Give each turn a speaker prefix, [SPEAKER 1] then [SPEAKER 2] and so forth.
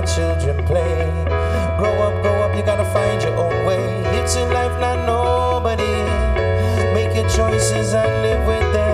[SPEAKER 1] children play. Grow up, you gotta find your own way. It's in life, not nobody. Make your choices and live with them.